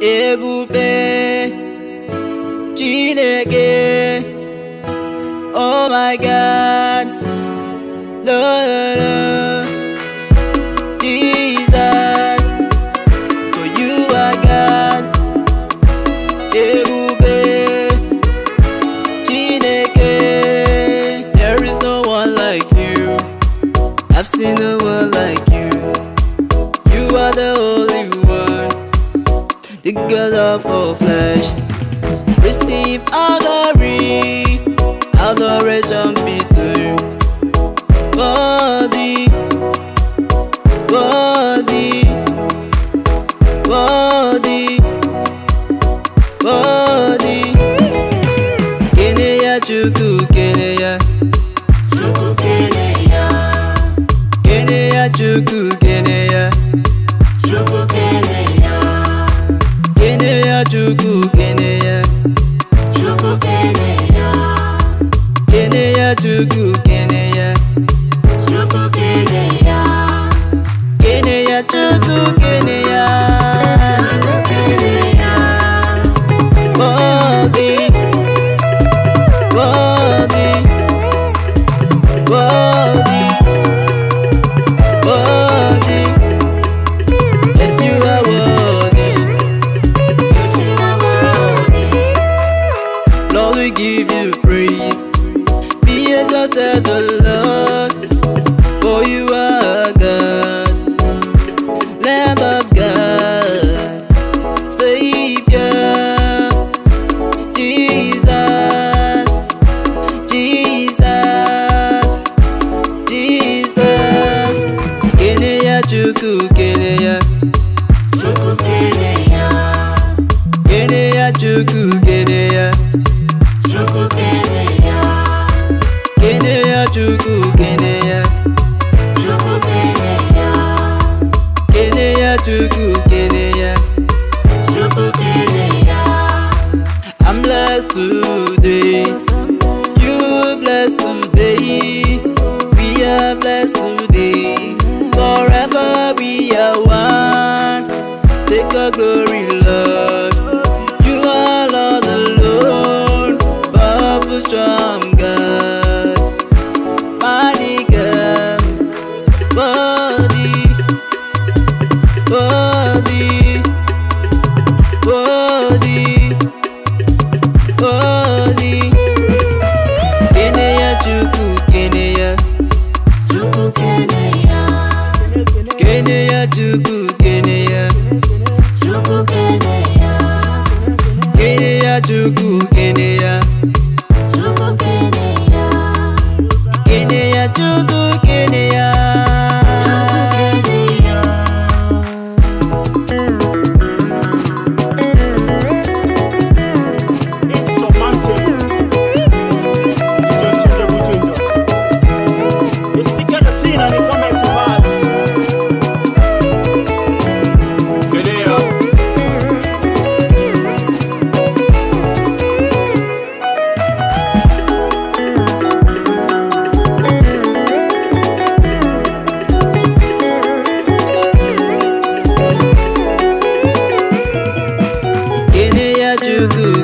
ebube Chineke. Oh my God, Lord, Jesus, for you are God. Ebube Chineke, there is no one like you. I've seen no one like you. You are the Holy One, the God of all flesh. Receive all glory, adoration be to you. Worthy, worthy, worthy, worthy. Keneya Chukwu, Keneya Chukwu Keneya, Keneya Chukwu, Keneya Chukwu Keneya, Keneya Chukwu, Keneya Chukwu Keneya, Keneya Chukwu, Keneya Chukwu Keneya, Keneya Chukwu, Keneya. Chukwu Keneya, Worthy, worthy, worthy, worthy. Yes, you are worthy. yes you are worthy. Lord, we give you praise. Be exalted, O Lord, for you are God, Lamb of God, Savior, Jesus, Jesus, Jesus. Keneya Chukwu, Keneya Chukwu Keneya, Keneya Chukwu, Keneya Chukwu Keneya, Keneya Chukwu, Keneya Chukwu Keneya, Keneya Chukwu, Keneya. Chukwu Keneya. I'm blessed today, you blessed today, we are blessed today, forever we are one. Take a glory, Lord, you are Lord alone, powerful, strong God, mighty God, worthy, worthy, worthy, worthy. Keneya Chukwu, Keneya Chukwu Keneya, Keneya Chukwu, Keneya Chukwu Keneya, Keneya Chukwu, Keneya Chukwu Keneya, Keneya Chukwu, Keneya. Insurmountable, it's unchangeable changer. They speak at the teen and they come to pass. Keneya, Keneya Chukwu,